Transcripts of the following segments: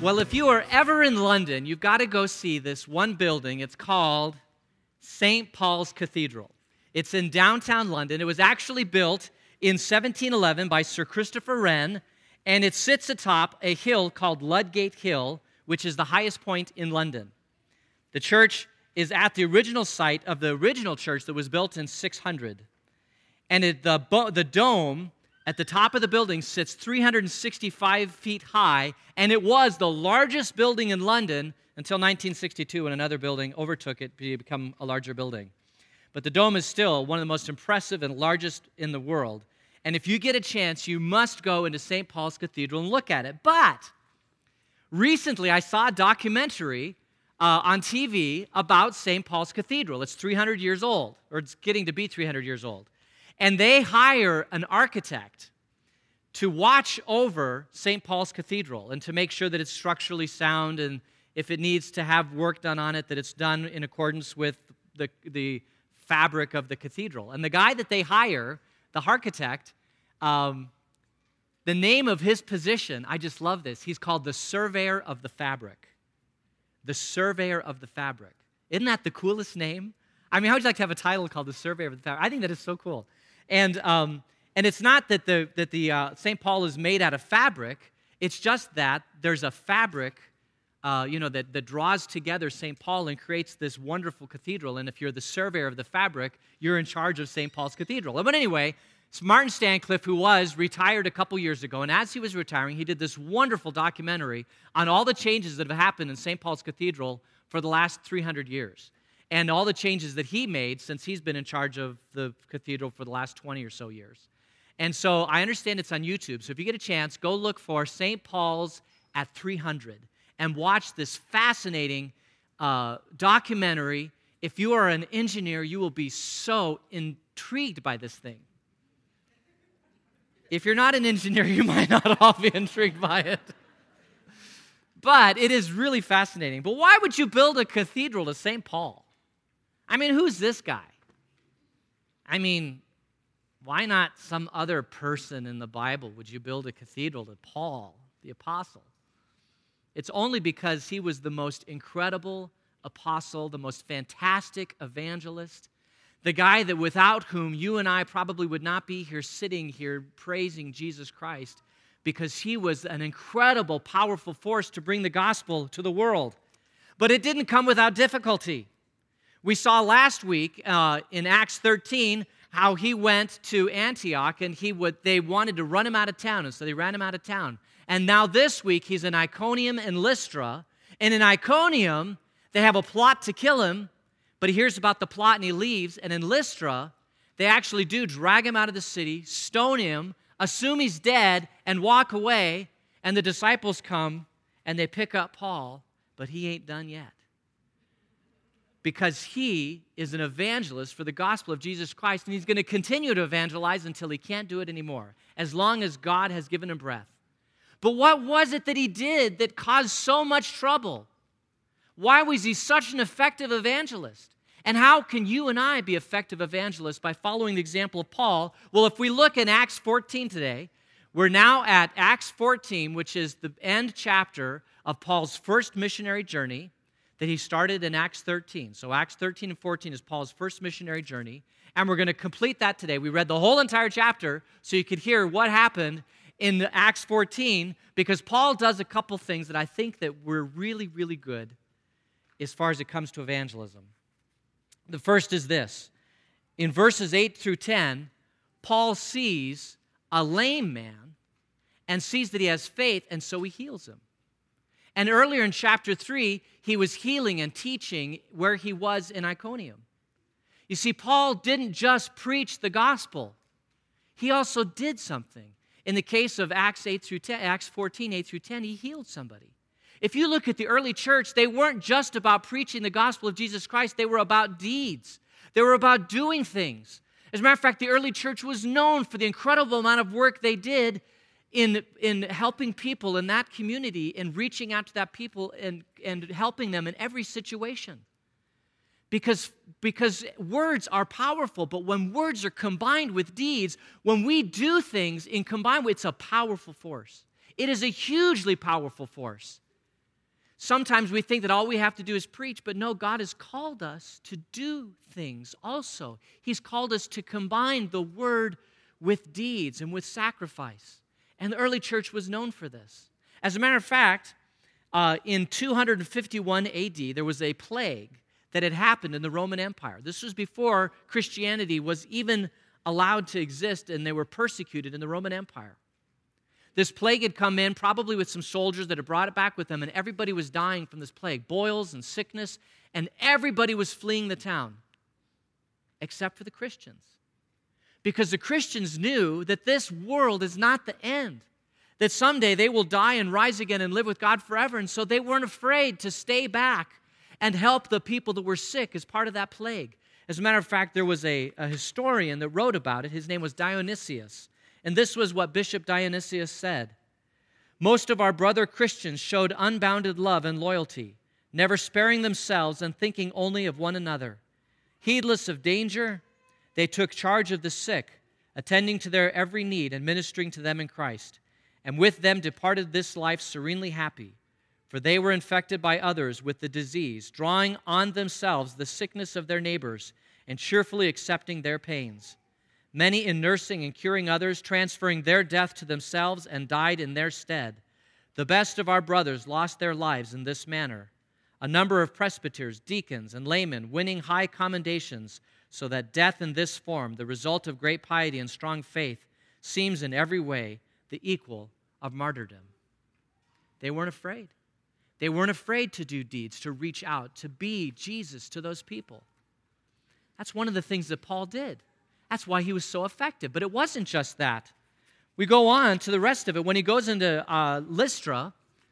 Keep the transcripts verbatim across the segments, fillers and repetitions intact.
Well, if you are ever in London, you've got to go see this one building. It's called Saint Paul's Cathedral. It's in downtown London. It was actually built in seventeen eleven by Sir Christopher Wren, and it sits atop a hill called Ludgate Hill, which is the highest point in London. The church is at the original site of the original church that was built in six hundred. And it, the, the dome at the top of the building sits three hundred sixty-five feet high, and it was the largest building in London until nineteen sixty-two when another building overtook it to become a larger building. But the dome is still one of the most impressive and largest in the world. And if you get a chance, you must go into Saint Paul's Cathedral and look at it. But recently I saw a documentary uh, on T V about Saint Paul's Cathedral. It's three hundred years old, or it's getting to be three hundred years old. And they hire an architect to watch over Saint Paul's Cathedral and to make sure that it's structurally sound, and if it needs to have work done on it, that it's done in accordance with the, the fabric of the cathedral. And the guy that they hire, the architect, um, the name of his position, I just love this, he's called the Surveyor of the Fabric. The Surveyor of the Fabric. Isn't that the coolest name? I mean, how would you like to have a title called the Surveyor of the Fabric? I think that is so cool. And um, and it's not that the that the uh, Saint Paul is made out of fabric. It's just that there's a fabric, uh, you know, that, that draws together Saint Paul and creates this wonderful cathedral. And if you're the surveyor of the fabric, you're in charge of Saint Paul's Cathedral. But anyway, it's Martin Stancliffe, who was retired a couple years ago, and as he was retiring, he did this wonderful documentary on all the changes that have happened in Saint Paul's Cathedral for the last three hundred years. And all the changes that he made since he's been in charge of the cathedral for the last twenty or so years. And so I understand it's on YouTube, so if you get a chance, go look for Saint Paul's at three hundred and watch this fascinating uh, documentary. If you are an engineer, you will be so intrigued by this thing. If you're not an engineer, you might not all be intrigued by it. But it is really fascinating. But why would you build a cathedral to Saint Paul? I mean, who's this guy? I mean, why not some other person in the Bible would you build a cathedral to Paul, the apostle? It's only because he was the most incredible apostle, the most fantastic evangelist, the guy that without whom you and I probably would not be here sitting here praising Jesus Christ, because he was an incredible, powerful force to bring the gospel to the world. But it didn't come without difficulty. We saw last week uh, in Acts thirteen how he went to Antioch and he would they wanted to run him out of town, and so they ran him out of town. And now this week he's in Iconium and Lystra. And in Iconium, they have a plot to kill him, but he hears about the plot and he leaves. And in Lystra, they actually do drag him out of the city, stone him, assume he's dead, and walk away. And the disciples come and they pick up Paul, but he ain't done yet. Because he is an evangelist for the gospel of Jesus Christ, and he's going to continue to evangelize until he can't do it anymore, as long as God has given him breath. But what was it that he did that caused so much trouble? Why was he such an effective evangelist? And how can you and I be effective evangelists by following the example of Paul? Well, if we look in Acts fourteen today, we're now at Acts fourteen, which is the end chapter of Paul's first missionary journey that he started in Acts thirteen. So Acts thirteen and fourteen is Paul's first missionary journey, and we're going to complete that today. We read the whole entire chapter so you could hear what happened in Acts fourteen, because Paul does a couple things that I think that were really, really good as far as it comes to evangelism. The first is this. In verses eight through ten, Paul sees a lame man and sees that he has faith, and so he heals him. And earlier in chapter three, he was healing and teaching where he was in Iconium. You see, Paul didn't just preach the gospel. He also did something. In the case of Acts eight through ten, Acts fourteen, eight through ten, he healed somebody. If you look at the early church, they weren't just about preaching the gospel of Jesus Christ. They were about deeds. They were about doing things. As a matter of fact, the early church was known for the incredible amount of work they did in, in helping people in that community and reaching out to that people and, and helping them in every situation. Because, because words are powerful, but when words are combined with deeds, when we do things in combined with, it's a powerful force. It is a hugely powerful force. Sometimes we think that all we have to do is preach, but no, God has called us to do things also. He's called us to combine the word with deeds and with sacrifice. And the early church was known for this. As a matter of fact, uh, in two fifty-one A D, there was a plague that had happened in the Roman Empire. This was before Christianity was even allowed to exist, and they were persecuted in the Roman Empire. This plague had come in, probably with some soldiers that had brought it back with them, and everybody was dying from this plague, boils and sickness, and everybody was fleeing the town, except for the Christians. Because the Christians knew that this world is not the end, that someday they will die and rise again and live with God forever, and so they weren't afraid to stay back and help the people that were sick as part of that plague. As a matter of fact, there was a, a historian that wrote about it. His name was Dionysius. And this was what Bishop Dionysius said. Most of our brother Christians showed unbounded love and loyalty, never sparing themselves and thinking only of one another. Heedless of danger, they took charge of the sick, attending to their every need and ministering to them in Christ. And with them departed this life serenely happy, for they were infected by others with the disease, drawing on themselves the sickness of their neighbors and cheerfully accepting their pains. Many in nursing and curing others, transferring their death to themselves and died in their stead. The best of our brothers lost their lives in this manner. A number of presbyters, deacons, and laymen winning high commendations, so that death in this form, the result of great piety and strong faith, seems in every way the equal of martyrdom. They weren't afraid. They weren't afraid to do deeds, to reach out, to be Jesus to those people. That's one of the things that Paul did. That's why he was so effective. But it wasn't just that. We go on to the rest of it. When he goes into uh, Lystra,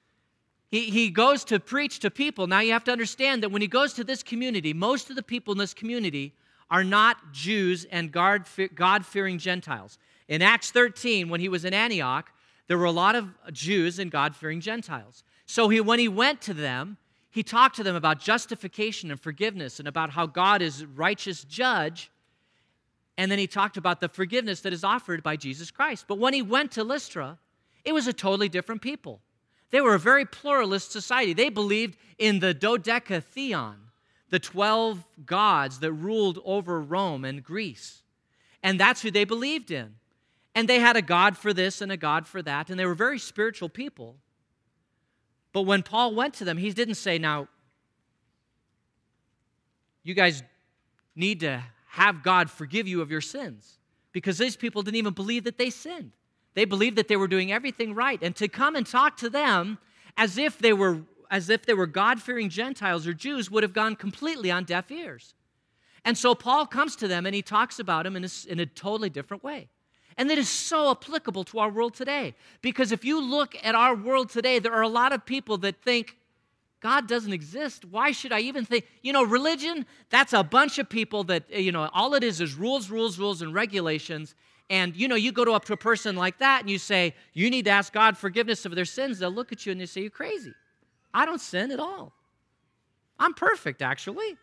he, he goes to preach to people. Now you have to understand that when he goes to this community, most of the people in this community are not Jews and God-fearing Gentiles. In Acts thirteen, when he was in Antioch, there were a lot of Jews and God-fearing Gentiles. So he, when he went to them, he talked to them about justification and forgiveness and about how God is righteous judge. And then he talked about the forgiveness that is offered by Jesus Christ. But when he went to Lystra, it was a totally different people. They were a very pluralist society. They believed in the dodecatheon, the twelve gods that ruled over Rome and Greece. And that's who they believed in. And they had a god for this and a god for that, and they were very spiritual people. But when Paul went to them, he didn't say, now, you guys need to have God forgive you of your sins, because these people didn't even believe that they sinned. They believed that they were doing everything right. And to come and talk to them as if they were as if they were God-fearing Gentiles or Jews would have gone completely on deaf ears. And so Paul comes to them and he talks about them in a, in a totally different way. And that is so applicable to our world today. Because if you look at our world today, there are a lot of people that think, God doesn't exist. Why should I even think? You know, religion, that's a bunch of people that, you know, all it is is rules, rules, rules, and regulations. And, you know, you go to up to a person like that and you say, you need to ask God forgiveness of their sins. They'll look at you and they say, you're crazy. I don't sin at all. I'm perfect, actually.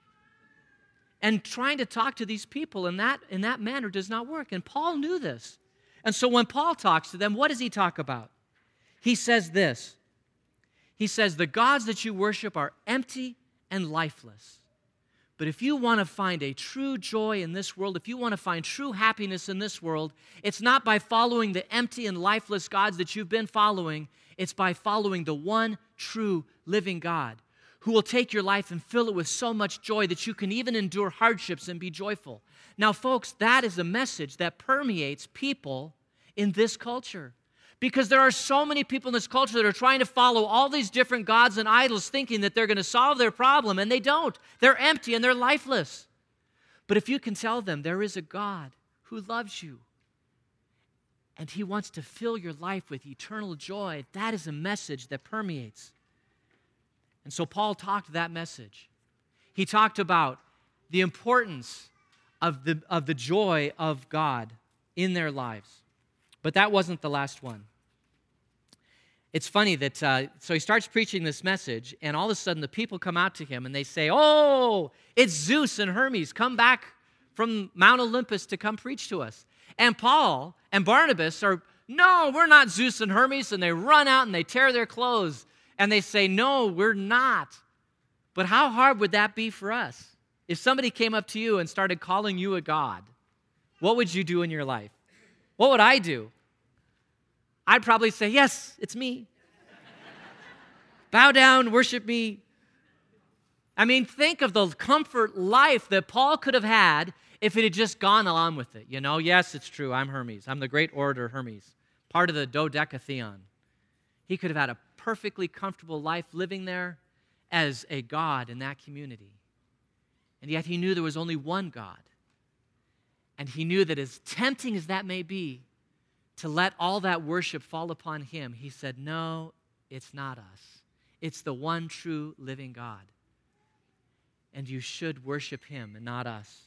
And trying to talk to these people in that, in that manner does not work. And Paul knew this. And so when Paul talks to them, what does he talk about? He says this. He says, the gods that you worship are empty and lifeless. But if you want to find a true joy in this world, if you want to find true happiness in this world, it's not by following the empty and lifeless gods that you've been following. It's by following the one true living God who will take your life and fill it with so much joy that you can even endure hardships and be joyful. Now, folks, that is a message that permeates people in this culture. Because there are so many people in this culture that are trying to follow all these different gods and idols thinking that they're going to solve their problem, and they don't. They're empty and they're lifeless. But if you can tell them there is a God who loves you and he wants to fill your life with eternal joy, that is a message that permeates. And so Paul talked that message. He talked about the importance of the, of the joy of God in their lives. But that wasn't the last one. It's funny that, uh, so he starts preaching this message, and all of a sudden the people come out to him and they say, oh, it's Zeus and Hermes, come back from Mount Olympus to come preach to us. And Paul and Barnabas are, no, we're not Zeus and Hermes, and they run out and they tear their clothes. And they say, no, we're not. But how hard would that be for us? If somebody came up to you and started calling you a god, what would you do in your life? What would I do? I'd probably say, yes, it's me. Bow down, worship me. I mean, think of the comfort life that Paul could have had if it had just gone on with it. You know, yes, it's true, I'm Hermes. I'm the great orator Hermes, part of the dodecatheon. He could have had a perfectly comfortable life living there as a god in that community. And yet he knew there was only one God. And he knew that as tempting as that may be, to let all that worship fall upon him, he said, no, it's not us. It's the one true living God. And you should worship him and not us.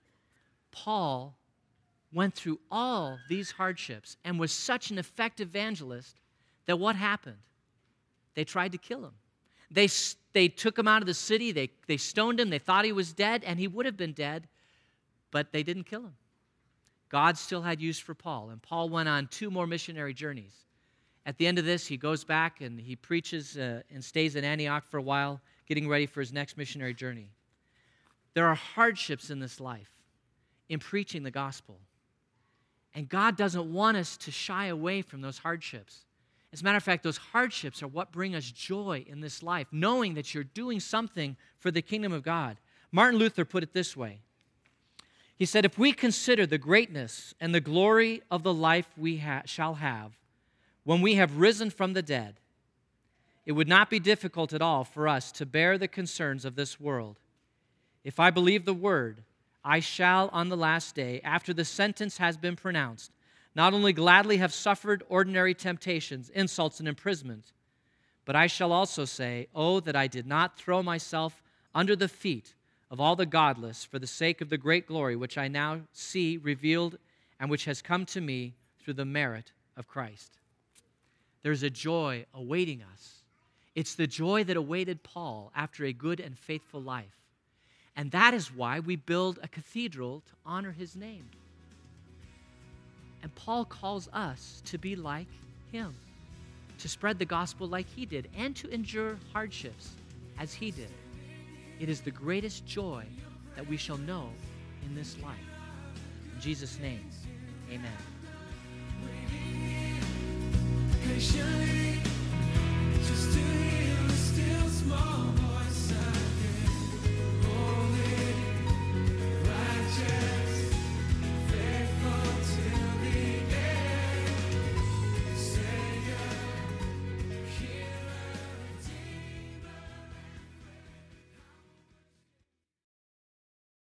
Paul went through all these hardships and was such an effective evangelist that what happened? They tried to kill him. They, they took him out of the city. They, they stoned him. They thought he was dead, and he would have been dead, but they didn't kill him. God still had use for Paul, and Paul went on two more missionary journeys. At the end of this, he goes back and he preaches uh, and stays in Antioch for a while, getting ready for his next missionary journey. There are hardships in this life in preaching the gospel, and God doesn't want us to shy away from those hardships. As a matter of fact, those hardships are what bring us joy in this life, knowing that you're doing something for the kingdom of God. Martin Luther put it this way. He said, if we consider the greatness and the glory of the life we ha- shall have when we have risen from the dead, it would not be difficult at all for us to bear the concerns of this world. If I believe the word, I shall on the last day, after the sentence has been pronounced, not only gladly have suffered ordinary temptations, insults, and imprisonment, but I shall also say, oh, that I did not throw myself under the feet of all the godless for the sake of the great glory which I now see revealed and which has come to me through the merit of Christ. There's a joy awaiting us. It's the joy that awaited Paul after a good and faithful life. And that is why we build a cathedral to honor his name. And Paul calls us to be like him, to spread the gospel like he did, and to endure hardships as he did. It is the greatest joy that we shall know in this life. In Jesus' name, amen.